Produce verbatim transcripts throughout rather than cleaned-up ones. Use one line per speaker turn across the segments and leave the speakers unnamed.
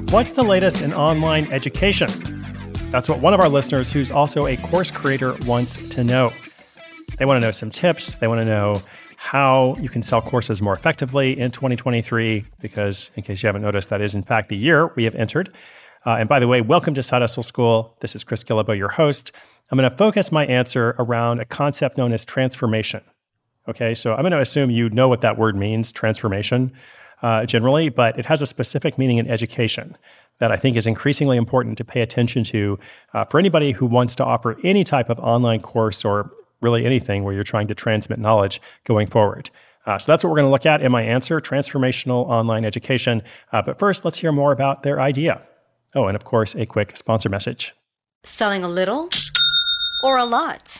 What's the latest in online education? That's what one of our listeners, who's also a course creator, wants to know. They want to know some tips. They want to know how you can sell courses more effectively in twenty twenty-three, because in case you haven't noticed, that is in fact the year we have entered. Uh, and by the way, welcome to Side Hustle School. This is Chris Guillebeau, your host. I'm going to focus my answer around a concept known as transformation. Okay, so I'm going to assume you know what that word means, transformation, uh, generally, but it has a specific meaning in education that I think is increasingly important to pay attention to uh, for anybody who wants to offer any type of online course or really anything where you're trying to transmit knowledge going forward. Uh, so that's what we're going to look at in my answer, transformational online education. Uh, but first, let's hear more about their idea. Oh, and of course, a quick sponsor message.
Selling a little or a lot?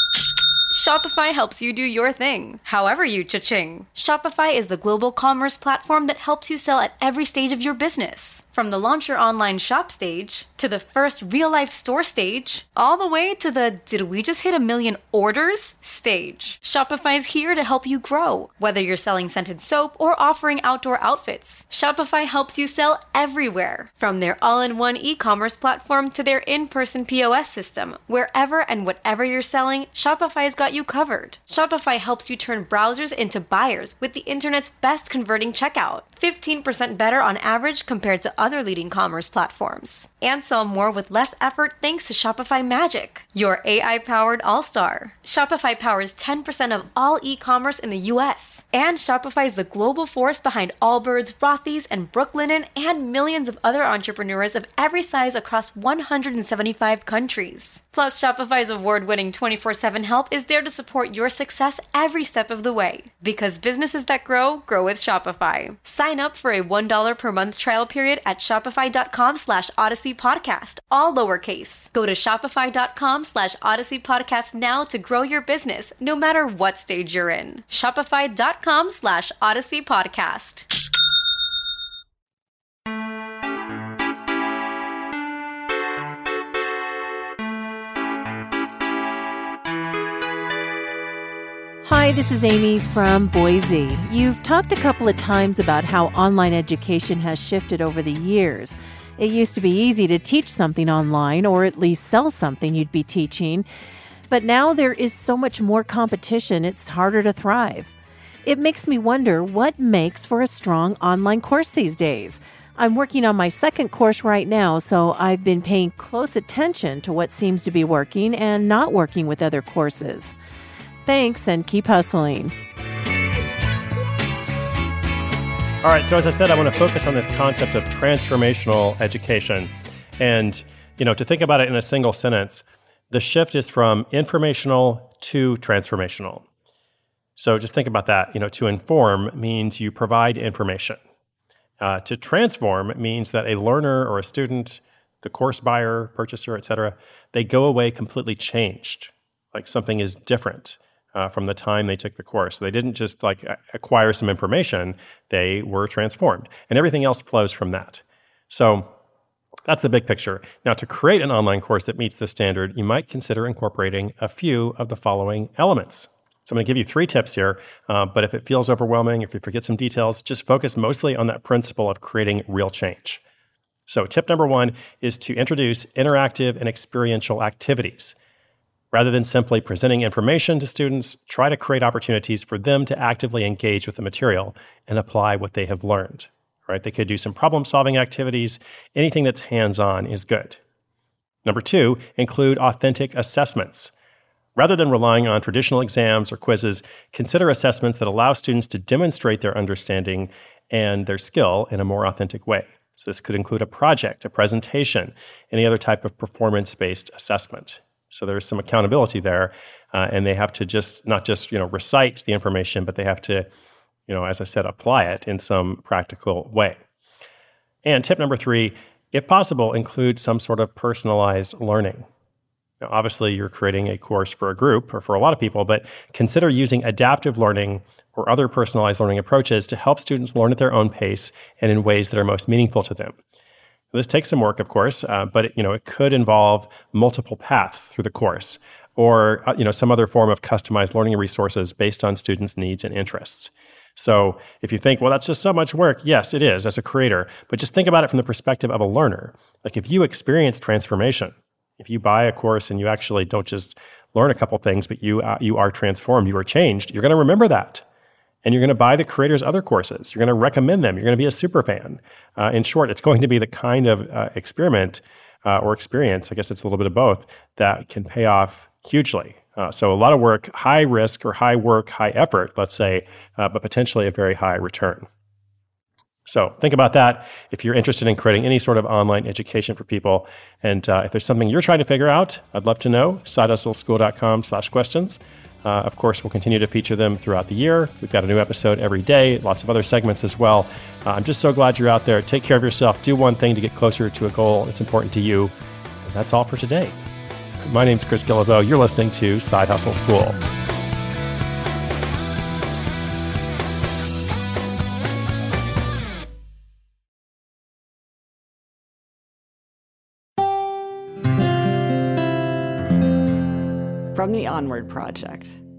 Shopify helps you do your thing, however you cha-ching. Shopify is the global commerce platform that helps you sell at every stage of your business. From the launch your online shop stage, to the first real-life store stage, all the way to the did we just hit a million orders stage. Shopify is here to help you grow. Whether you're selling scented soap or offering outdoor outfits, Shopify helps you sell everywhere. From their all-in-one e-commerce platform to their in-person P O S system, wherever and whatever you're selling, Shopify's got you covered. Shopify helps you turn browsers into buyers with the internet's best converting checkout, fifteen percent better on average compared to other leading commerce platforms. And sell more with less effort thanks to Shopify Magic, your A I-powered all-star. Shopify powers ten percent of all e-commerce in the U S. And Shopify is the global force behind Allbirds, Rothy's, and Brooklinen, and millions of other entrepreneurs of every size across one hundred seventy-five countries. Plus, Shopify's award-winning twenty-four seven help is there to support your success every step of the way. Because businesses that grow, grow with Shopify. Sign up for a one dollar per month trial period at shopify.com slash Odyssey Podcast, all lowercase. Go to shopify.com slash Odyssey Podcast now to grow your business, no matter what stage you're in. Shopify.com slash Odyssey Podcast.
Hi, this is Amy from Boise. You've talked a couple of times about how online education has shifted over the years. It used to be easy to teach something online, or at least sell something you'd be teaching. But now there is so much more competition, it's harder to thrive. It makes me wonder what makes for a strong online course these days. I'm working on my second course right now, so I've been paying close attention to what seems to be working and not working with other courses. Thanks, and keep hustling.
All right, so as I said, I want to focus on this concept of transformational education. And, you know, to think about it in a single sentence, the shift is from informational to transformational. So just think about that. You know, to inform means you provide information. Uh, to transform means that a learner or a student, the course buyer, purchaser, et cetera, they go away completely changed, like something is different. Uh, from the time they took the course. They didn't just like acquire some information, they were transformed. And everything else flows from that. So that's the big picture. Now, to create an online course that meets this standard, you might consider incorporating a few of the following elements. So I'm going to give you three tips here, uh, but if it feels overwhelming, if you forget some details, just focus mostly on that principle of creating real change. So tip number one is to introduce interactive and experiential activities. Rather than simply presenting information to students, try to create opportunities for them to actively engage with the material and apply what they have learned. Right? They could do some problem-solving activities. Anything that's hands-on is good. Number two, include authentic assessments. Rather than relying on traditional exams or quizzes, consider assessments that allow students to demonstrate their understanding and their skill in a more authentic way. So this could include a project, a presentation, any other type of performance-based assessment. So there's some accountability there, uh, and they have to just not just you know recite the information, but they have to, you know, as I said, apply it in some practical way. And tip number three, if possible, include some sort of personalized learning. Now, obviously, you're creating a course for a group or for a lot of people, but consider using adaptive learning or other personalized learning approaches to help students learn at their own pace and in ways that are most meaningful to them. This takes some work, of course, uh, but it, you know it could involve multiple paths through the course, or uh, you know some other form of customized learning resources based on students' needs and interests. So if you think, well, that's just so much work, yes, it is as a creator, but just think about it from the perspective of a learner. Like if you experience transformation, if you buy a course and you actually don't just learn a couple things, but you uh, you are transformed, you are changed, you're going to remember that. And you're going to buy the creator's other courses. You're going to recommend them. You're going to be a super fan. Uh, in short, it's going to be the kind of uh, experiment uh, or experience, I guess it's a little bit of both, that can pay off hugely. Uh, so a lot of work, high risk or high work, high effort, let's say, uh, but potentially a very high return. So think about that if you're interested in creating any sort of online education for people. And uh, if there's something you're trying to figure out, I'd love to know. side hustle school dot com slash questions. Uh, of course, we'll continue to feature them throughout the year. We've got a new episode every day, lots of other segments as well. Uh, I'm just so glad you're out there. Take care of yourself. Do one thing to get closer to a goal that's important to you. And that's all for today. My name's Chris Guillebeau. You're listening to Side Hustle School.
From the Onward Project.